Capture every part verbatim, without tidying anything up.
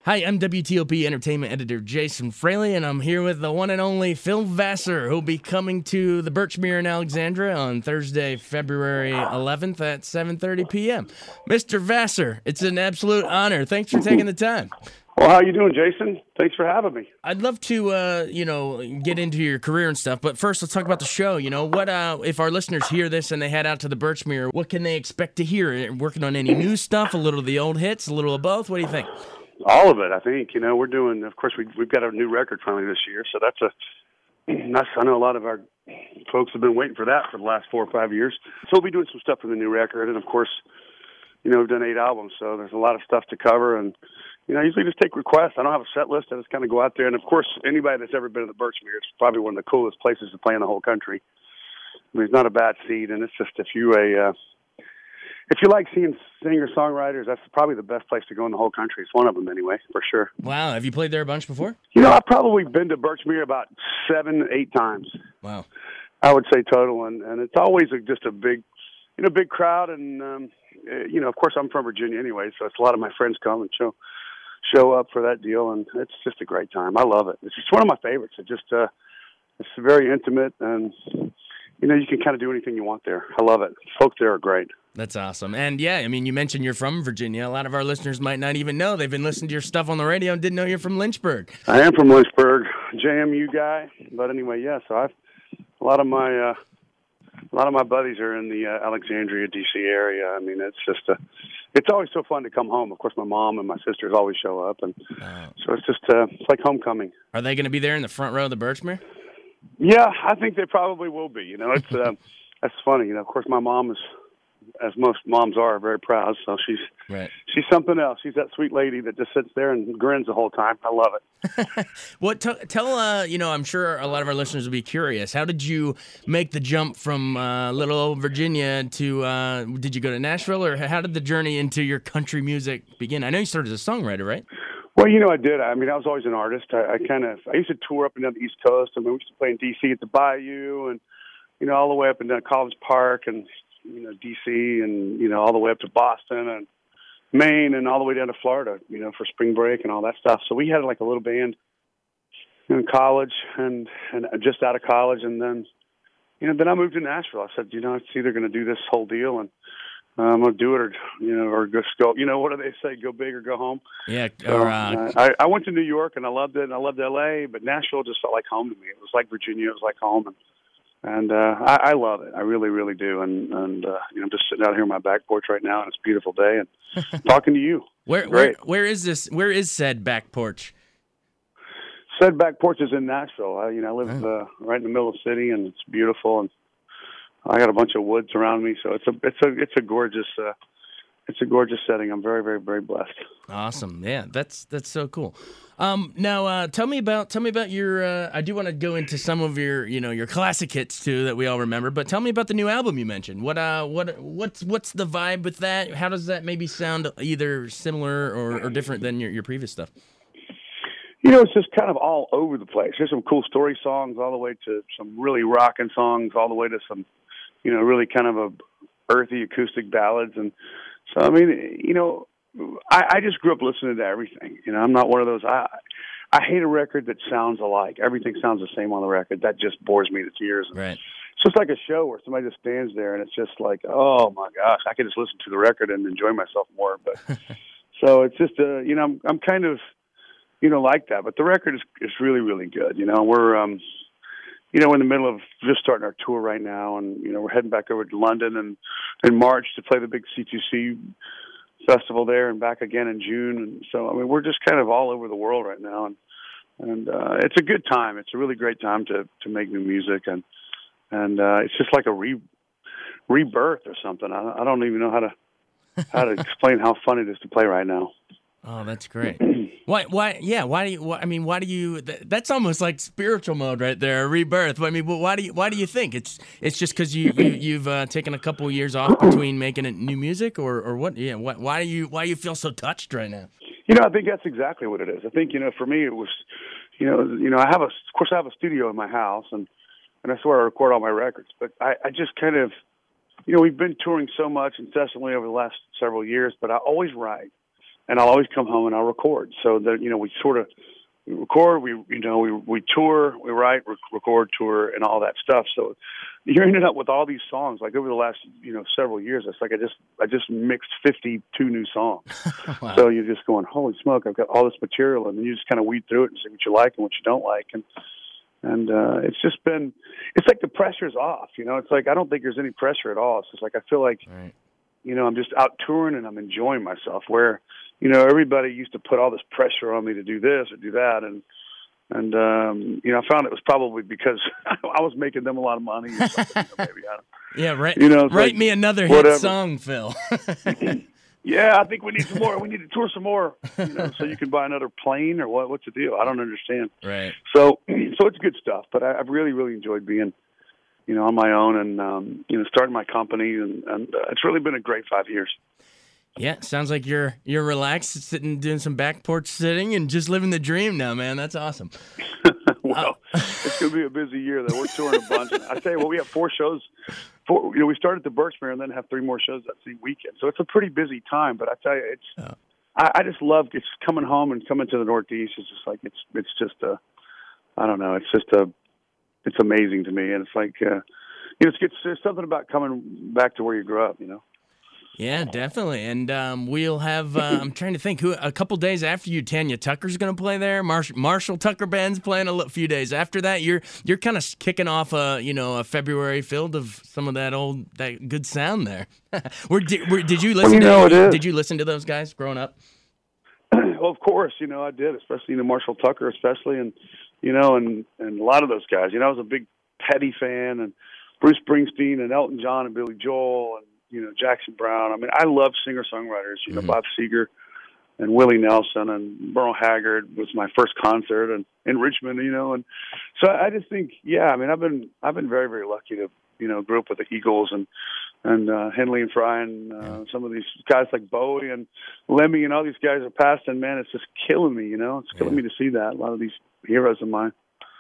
Hi, I'm W T O P Entertainment Editor Jason Fraley, and I'm here with the one and only Phil Vassar, who'll be coming to the Birchmere in Alexandria on Thursday, February eleventh at seven thirty p.m. Mister Vassar, it's an absolute honor. Thanks for taking the time. Well, how you doing, Jason? Thanks for having me. I'd love to, uh, you know, get into your career and stuff, but first let's talk about the show. You know, what uh, if our listeners hear this and they head out to the Birchmere, what can they expect to hear? Working on any new stuff, a little of the old hits, a little of both? What do you think? All of it, I think. You know, we're doing, of course, we, we've got a new record finally this year, so that's a, that's, I know a lot of our folks have been waiting for that for the last four or five years. So we'll be doing some stuff for the new record, and of course, you know, we've done eight albums, so there's a lot of stuff to cover, and, you know, I usually just take requests. I don't have a set list. I just kind of go out there, and of course, anybody that's ever been to the Birchmere, it's probably one of the coolest places to play in the whole country. I mean, it's not a bad seat, and it's just if you a, uh, if you like seeing singer-songwriters, that's probably the best place to go in the whole country. It's one of them anyway, for sure. Wow. Have you played there a bunch before? You know, I've probably been to Birchmere about seven, eight times. Wow. I would say total, and, and it's always a, just a big, you know, big crowd, and, um, uh, you know, of course, I'm from Virginia anyway, so it's a lot of my friends come and show show up for that deal, and it's just a great time. I love it. It's just one of my favorites. It just, uh, it's very intimate, and, you know, you can kind of do anything you want there. I love it. Folks there are great. That's awesome. And yeah, I mean, you mentioned you're from Virginia. A lot of our listeners might not even know. They've been listening to your stuff on the radio and didn't know you're from Lynchburg. I am from Lynchburg, J M U guy. But anyway, yeah, so I've, a lot of my, uh, a lot of my buddies are in the uh, Alexandria, D C area. I mean, it's just a, it's always so fun to come home. Of course, my mom and my sisters always show up, and oh. so it's just, uh, it's like homecoming. Are they going to be there in the front row of the Birchmere? Yeah, I think they probably will be. You know, it's uh, that's funny. You know, of course, my mom is, as most moms are, very proud. So she's right. she's something else. She's that sweet lady that just sits there and grins the whole time. I love it. What t- tell uh, you know? I'm sure a lot of our listeners will be curious. How did you make the jump from uh, little old Virginia to? Uh, did you go to Nashville, or how did the journey into your country music begin? I know you started as a songwriter, right? Well, you know, I did. I mean, I was always an artist. I, I kind of, I used to tour up and down the East Coast. I mean, we used to play in D C at the Bayou, and you know, all the way up and down College Park, and you know, D C, and you know, all the way up to Boston and Maine, and all the way down to Florida, you know, for spring break and all that stuff. So we had like a little band in college, and and just out of college, and then, you know, then I moved to Nashville. I said, you know, it's either going to do this whole deal, and uh, I'm going to do it, or you know, or just go. You know, what do they say? Go big or go home. Yeah. So, or, uh, I, I went to New York, and I loved it, and I loved L A, but Nashville just felt like home to me. It was like Virginia. It was like home, and and uh, I, I love it. I really, really do. And and uh, you know, I'm just sitting out here on my back porch right now, and it's a beautiful day, and talking to you. Where where where is this? Where is said back porch? Said back porch is in Nashville. I, you know, I live oh. uh, right in the middle of the city, and it's beautiful, and I got a bunch of woods around me, so it's a it's a it's a gorgeous uh, it's a gorgeous setting. I'm very, very, very blessed. Awesome, yeah, that's that's so cool. Um, now, uh, tell me about tell me about your. Uh, I do want to go into some of your you know your classic hits too that we all remember, but tell me about the new album you mentioned. What uh what what's what's the vibe with that? How does that maybe sound either similar or, or different than your, your previous stuff? You know, it's just kind of all over the place. There's some cool story songs all the way to some really rocking songs, all the way to some, you know, really kind of a earthy acoustic ballads. And so, I mean, you know, I, I just grew up listening to everything. You know, I'm not one of those, I I hate a record that sounds alike. Everything sounds the same on the record. That just bores me to tears. Right. It's just like a show where somebody just stands there and it's just like, oh my gosh, I could just listen to the record and enjoy myself more. But so it's just, uh, you know, I'm, I'm kind of, you know, like that. But the record is is really, really good. You know, we're, um, you know, in the middle of just starting our tour right now, and you know, we're heading back over to London and in March to play the big C two C festival there, and back again in June. And so, I mean, we're just kind of all over the world right now, and and uh, it's a good time. It's a really great time to to make new music, and and uh, it's just like a re rebirth or something. I, I don't even know how to how to explain how fun it is to play right now. Oh, that's great. Why? Why? Yeah. Why do you? Why, I mean, why do you? That, that's almost like spiritual mode right there, rebirth. I mean, why do you? Why do you think it's? It's just because you, you you've uh, taken a couple of years off between making it new music, or or what? Yeah. Why, why do you? Why do you feel so touched right now? You know, I think that's exactly what it is. I think you know, for me, it was, you know, you know, I have a, of course, I have a studio in my house, and and that's where I record all my records. But I, I just kind of, you know, we've been touring so much incessantly over the last several years, but I always write. and I'll always come home and I'll record. So that, you know, we sort of we record, we, you know, we, we tour, we write, rec- record, tour, and all that stuff. So you're ended up with all these songs, like over the last, you know, several years. It's like I just, I just mixed fifty-two new songs. Wow. So you're just going, holy smoke, I've got all this material, and then you just kind of weed through it and see what you like and what you don't like. And, and, uh, it's just been, it's like the pressure's off, you know, it's like, I don't think there's any pressure at all. It's just like, I feel like, right. you know, I'm just out touring and I'm enjoying myself, where, you know, everybody used to put all this pressure on me to do this or do that. And, and, um, you know, I found it was probably because I was making them a lot of money or something, you know, maybe. I don't, yeah, right. You know, write like, me another whatever. hit song, Phil. Yeah, I think we need some more. We need to tour some more, you know, so you can buy another plane or what? What's the deal? I don't understand. Right. So, so it's good stuff, but I, I've really, really enjoyed being, you know, on my own and, um, you know, starting my company, and, and uh, it's really been a great five years. Yeah, sounds like you're you're relaxed, sitting, doing some back porch sitting, and just living the dream now, man. That's awesome. Well, uh, it's going to be a busy year, though. We're touring a bunch. I tell you what, we have four shows. Four, you know, we start at the Berkshire and then have three more shows that same weekend. So it's a pretty busy time. But I tell you, it's oh. I, I just love just coming home and coming to the Northeast. It's just like it's it's just a I don't know. It's just a it's amazing to me, and it's like uh, you know, it's, it's there's something about coming back to where you grew up. You know. Yeah, definitely. And um, we'll have, uh, I'm trying to think, who a couple days after you, Tanya Tucker's going to play there. Marsh, Marshall Tucker Band's playing a l- few days after that. You're you're kind of kicking off a, you know, a February filled of some of that old, that good sound there. were, did, were, did you listen well, you know, to, did you listen to those guys growing up? Well, of course, you know, I did, especially, you know, Marshall Tucker, especially, and, you know, and, and a lot of those guys. You know, I was a big Petty fan, and Bruce Springsteen and Elton John and Billy Joel and, you know, Jackson Brown. I mean, I love singer-songwriters, you know, mm-hmm. Bob Seger and Willie Nelson and Merle Haggard was my first concert and in Richmond, you know. And so I just think, yeah, I mean, I've been, I've been very, very lucky to, you know, grew up with the Eagles and, and, uh, Henley and Fry and, uh, some of these guys like Bowie and Lemmy and all these guys are passed, and man, it's just killing me, you know, it's killing yeah. me to see that. A lot of these heroes of mine.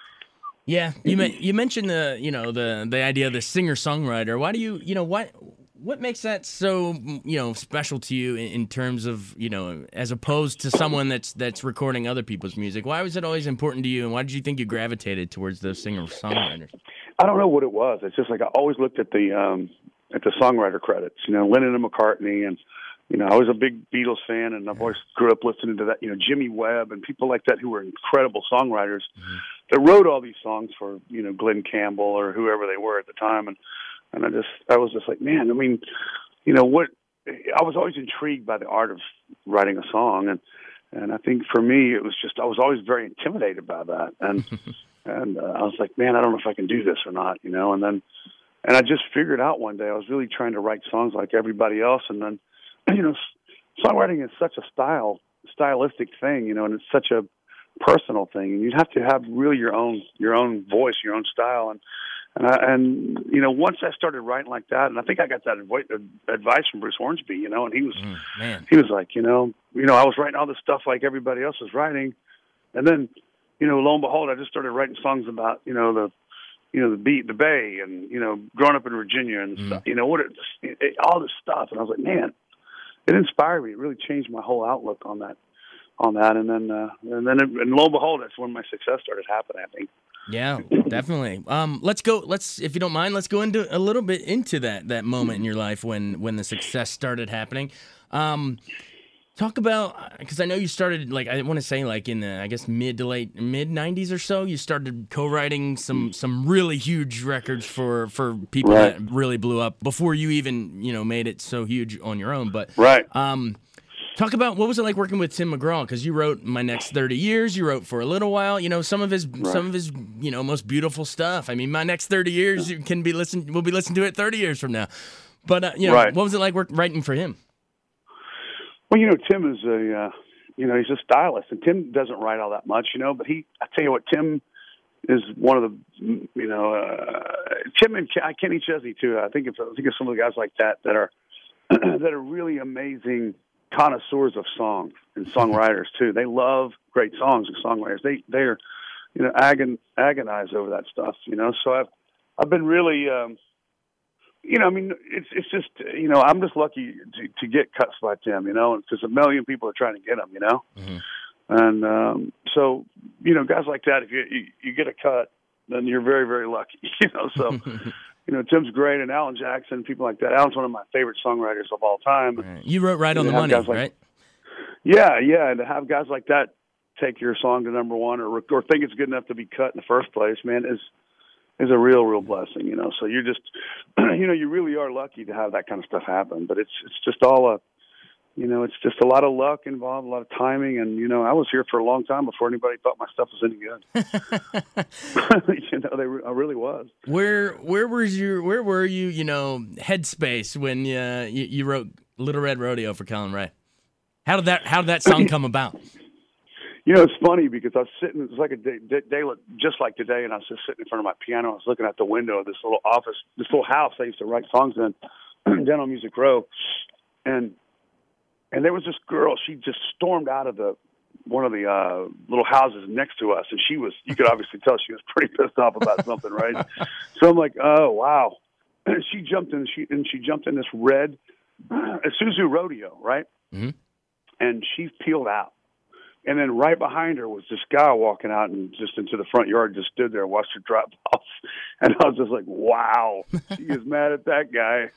Yeah. You me- you mentioned the, you know, the, the idea of the singer-songwriter. Why do you, you know, what, What makes that so, you know, special to you in, in terms of, you know, as opposed to someone that's that's recording other people's music? Why was it always important to you, and why did you think you gravitated towards those singer-songwriters? I don't know what it was. It's just like I always looked at the um, at the songwriter credits, you know, Lennon and McCartney, and, you know, I was a big Beatles fan, and I've always grew up listening to that, you know, Jimmy Webb and people like that who were incredible songwriters mm-hmm. that wrote all these songs for, you know, Glenn Campbell or whoever they were at the time, and And I just, I was just like, man, I mean, you know, what, I was always intrigued by the art of writing a song. And, and I think for me, it was just, I was always very intimidated by that. And, and uh, I was like, man, I don't know if I can do this or not, you know? And then, and I just figured out one day I was really trying to write songs like everybody else. And then, you know, songwriting is such a style, stylistic thing, you know, and it's such a personal thing. And you have to have really your own, your own voice, your own style. And, And, I, and you know, once I started writing like that, and I think I got that adv- advice from Bruce Hornsby, you know, and he was, mm, man. he was like, you know, you know, I was writing all this stuff like everybody else was writing, and then, you know, lo and behold, I just started writing songs about, you know, the, you know, the beat, the Bay, and, you know, growing up in Virginia and mm. stuff, you know, what it, it, all this stuff, and I was like, man, it inspired me. It really changed my whole outlook on that, on that, and then, uh, and then, it, and lo and behold, that's when my success started happening, I think. Yeah, definitely. Um, let's go. Let's, if you don't mind, let's go into a little bit into that that moment in your life when when the success started happening. Um, talk about, because I know you started, like, I want to say like in the I guess mid to late mid nineties or so. You started co-writing some some really huge records for for people right. that really blew up before you even, you know, made it so huge on your own. But right. Um, Talk about, what was it like working with Tim McGraw? Because you wrote My Next thirty Years, you wrote For a Little While, you know, some of his right. some of his, you know, most beautiful stuff. I mean, My Next thirty Years you can be listened we'll be listening to it thirty years from now. But uh, you know, right. what was it like work, writing for him? Well, you know, Tim is a uh, you know, he's a stylist, and Tim doesn't write all that much, you know, but he I tell you what, Tim is one of the, you know, uh, Tim and Kenny Chesney too. I think it's I think of some of the guys like that that are that are really amazing connoisseurs of songs and songwriters too. They love great songs and songwriters. They they're you know agon agonize over that stuff. You know, so I've I've been really um, you know, I mean, it's it's just, you know, I'm just lucky to, to get cuts by Tim, you know, because a million people are trying to get him, you know. Mm-hmm. And um, so, you know, guys like that, if you, you you get a cut, then you're very, very lucky, you know. So, you know, Tim's great, and Alan Jackson, people like that. Alan's one of my favorite songwriters of all time. Right. You wrote Right on the Money, like, right? Yeah, yeah, and to have guys like that take your song to number one, or or think it's good enough to be cut in the first place, man, is is a real, real blessing, you know. So you're just, you know, you really are lucky to have that kind of stuff happen. But it's it's just all a, you know, it's just a lot of luck involved, a lot of timing, and you know, I was here for a long time before anybody thought my stuff was any good. You know, they I really was. Where where was your where were you? You know, headspace when uh, you you wrote Little Red Rodeo for Collin Raye? How did that How did that song come about? You know, it's funny because I was sitting, it was like a day, day, day just like today, and I was just sitting in front of my piano. I was looking out the window of this little office, this little house I used to write songs in, down on Music Row. And and there was this girl, she just stormed out of the one of the uh, little houses next to us, and she was, you could obviously tell she was pretty pissed off about something, right? So I'm like, oh, wow. And she jumped in, she, and she jumped in this red Isuzu Rodeo, right? Mm-hmm. And she peeled out. And then right behind her was this guy walking out and just into the front yard, just stood there and watched her drop off. And I was just like, wow, she is mad at that guy.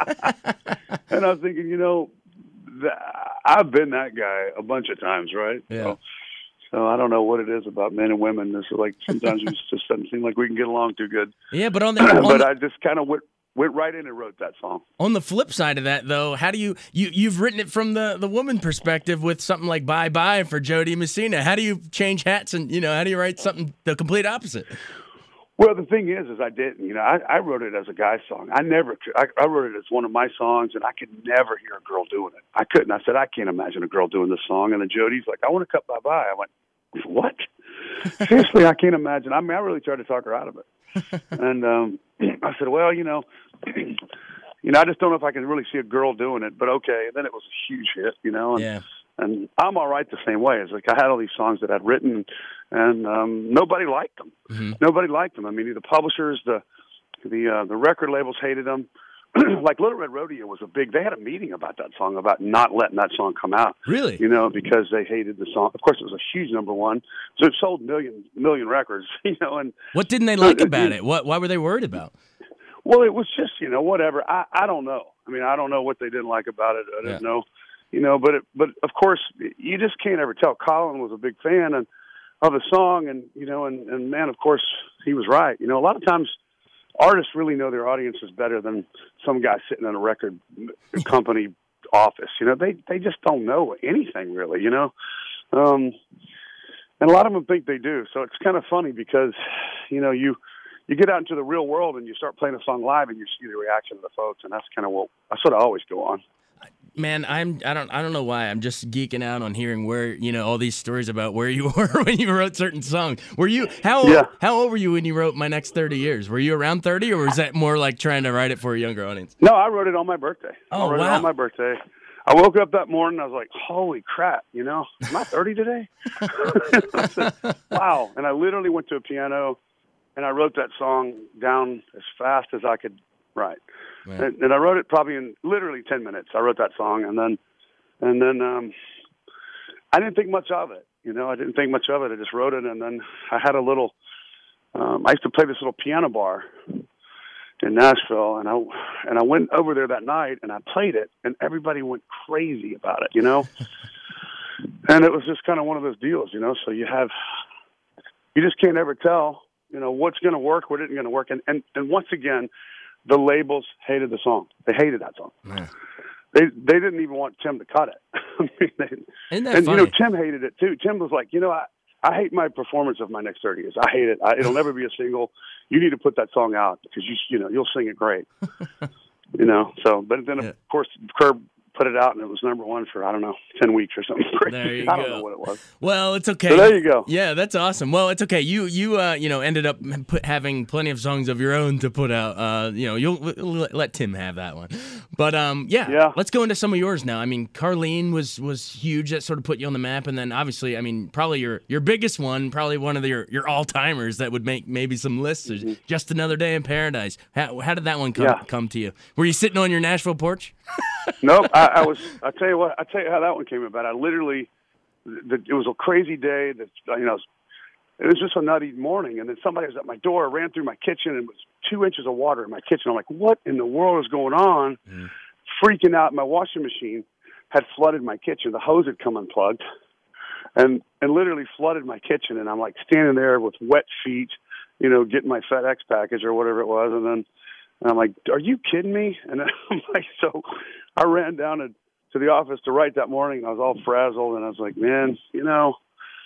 And I was thinking, you know, th- I've been that guy a bunch of times, right? Yeah. So, so I don't know what it is about men and women. This is like sometimes it just doesn't seem like we can get along too good. Yeah, but on the on but the- I just kind of went. Went right in and wrote that song. On the flip side of that, though, how do you, you you've written it from the, the woman perspective with something like Bye Bye for Jody Messina. How do you change hats and, you know, how do you write something the complete opposite? Well, the thing is, is I didn't. You know, I, I wrote it as a guy's song. I never could. I, I wrote it as one of my songs, and I could never hear a girl doing it. I couldn't. I said, I can't imagine a girl doing this song. And then Jody's like, I want to cut Bye Bye. I went, what? Seriously, I can't imagine. I mean, I really tried to talk her out of it. And um, I said, well, you know, you know, I just don't know if I can really see a girl doing it, but okay. And then it was a huge hit, you know, and, yeah. and I'm all right the same way. It's like I had all these songs that I'd written, and um, nobody liked them. Mm-hmm. Nobody liked them. I mean, the publishers, the the uh, the record labels hated them. Like Little Red Rodeo was a big. They had a meeting about that song, about not letting that song come out. Really? You know, because they hated the song. Of course, it was a huge number one, so it sold million million records. You know, and what didn't they like about it? What? Why were they worried about? Well, it was just, you know, whatever. I, I don't know. I mean, I don't know what they didn't like about it. I didn't yeah. know, you know. But it, but of course, you just can't ever tell. Collin was a big fan and of the song, and you know, and, and man, of course, he was right. You know, a lot of times artists really know their audiences better than some guy sitting in a record company office. You know, they they just don't know anything really. You know, um, and a lot of them think they do. So it's kind of funny because, you know, you. You get out into the real world and you start playing a song live and you see the reaction of the folks, and that's kind of what I sort of always go on. Man, I'm I don't I don't know why I'm just geeking out on hearing where, you know, all these stories about where you were when you wrote certain songs. Were you how yeah. how old were you when you wrote My Next thirty Years? Were you around thirty, or was that more like trying to write it for a younger audience? No, I wrote it on my birthday. Oh, I wrote wow. it on my birthday. I woke up that morning, I was like, holy crap, you know, am I thirty today? I said, wow. And I literally went to a piano and I wrote that song down as fast as I could write. And, and I wrote it probably in literally ten minutes. I wrote that song, and then, and then um, I didn't think much of it. You know, I didn't think much of it. I just wrote it, and then I had a little. Um, I used to play this little piano bar in Nashville, and I and I went over there that night, and I played it, and everybody went crazy about it. You know, and it was just kind of one of those deals. You know, so you have, you just can't ever tell. You know, what's going to work, what isn't going to work. And, and and once again, the labels hated the song. They hated that song. Yeah. They they didn't even want Tim to cut it. I mean, they, Isn't that and, funny? you know, Tim hated it, too. Tim was like, you know, I, I hate my performance of My Next thirty Years. I hate it. I, it'll never be a single. You need to put that song out because, you you know, you'll sing it great. You know, so, but then, yeah. of course, Curb put it out, and it was number one for, I don't know, ten weeks or something. There you I go. don't know what it was. Well, it's okay. So there you go. Yeah, that's awesome. Well, it's okay. You you uh you know ended up put, having plenty of songs of your own to put out. Uh, you know, you'll let Tim have that one. But um, yeah, yeah. Let's go into some of yours now. I mean, Carlene was was huge. That sort of put you on the map, and then obviously, I mean, probably your your biggest one, probably one of the, your your all timers that would make maybe some lists. Mm-hmm. Just Another Day in Paradise. How how did that one come yeah. come to you? Were you sitting on your Nashville porch? Nope. I, I was. I tell you what. I tell you how that one came about. I literally, the, it was a crazy day. That you know, it was just a nutty morning, and then somebody was at my door, ran through my kitchen, and it was two inches of water in my kitchen. I'm like, what in the world is going on? Mm. Freaking out. My washing machine had flooded my kitchen. The hose had come unplugged, and and literally flooded my kitchen. And I'm like standing there with wet feet, you know, getting my FedEx package or whatever it was, and then. And I'm like, are you kidding me? And I'm like, so I ran down to, to the office to write that morning. And I was all frazzled, and I was like, man, you know,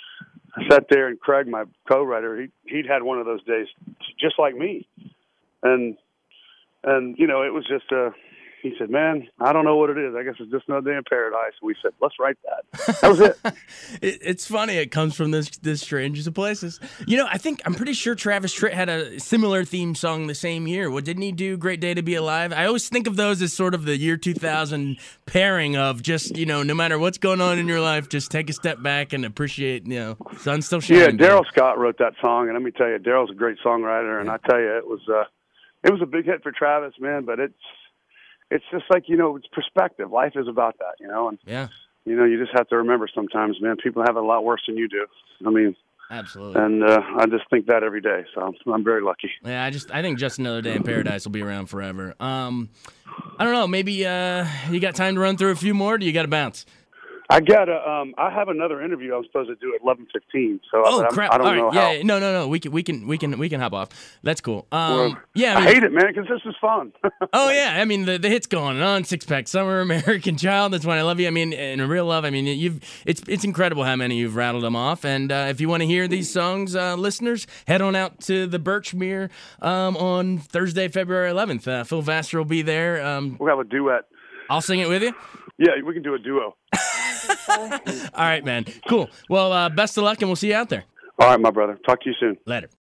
I sat there, and Craig, my co-writer, he, he'd had one of those days just like me. And, and you know, it was just a, he said, man, I don't know what it is. I guess it's just another day in paradise. And we said, let's write that. That was it. it it's funny. It comes from this this strangest of places. You know, I think, I'm pretty sure Travis Tritt had a similar theme song the same year. What, didn't he do Great Day to Be Alive? I always think of those as sort of the year two thousand pairing of just, you know, no matter what's going on in your life, just take a step back and appreciate, you know, sun's still shining. Yeah, Daryl Scott wrote that song. And let me tell you, Daryl's a great songwriter. And I tell you, it was, uh, it was a big hit for Travis, man, but it's, it's just like, you know, it's perspective. Life is about that, you know, and, yeah. you know, you just have to remember sometimes, man, people have it a lot worse than you do. I mean, absolutely. And uh, I just think that every day, so I'm very lucky. Yeah, I just I think Just Another Day in Paradise will be around forever. Um, I don't know, maybe uh, you got time to run through a few more, or do you got to bounce? I got a, um, I have another interview I was supposed to do at eleven fifteen. So oh I, crap! I don't All right. know yeah, how. no, no, no. We can, we can, we can, we can hop off. That's cool. Um, well, yeah, I, I mean, hate it, man, because this is fun. oh yeah, I mean the the hits going on. Six Pack Summer, American Child. That's When I Love You. I mean, in a real love. I mean, you've it's it's incredible how many you've rattled them off. And uh, if you want to hear these songs, uh, listeners, head on out to the Birchmere um, on Thursday, February eleventh. Uh, Phil Vaster will be there. Um, we'll have a duet. I'll sing it with you. Yeah, we can do a duo. All right, man. Cool. Well, uh, best of luck, and we'll see you out there. All right, my brother. Talk to you soon. Later.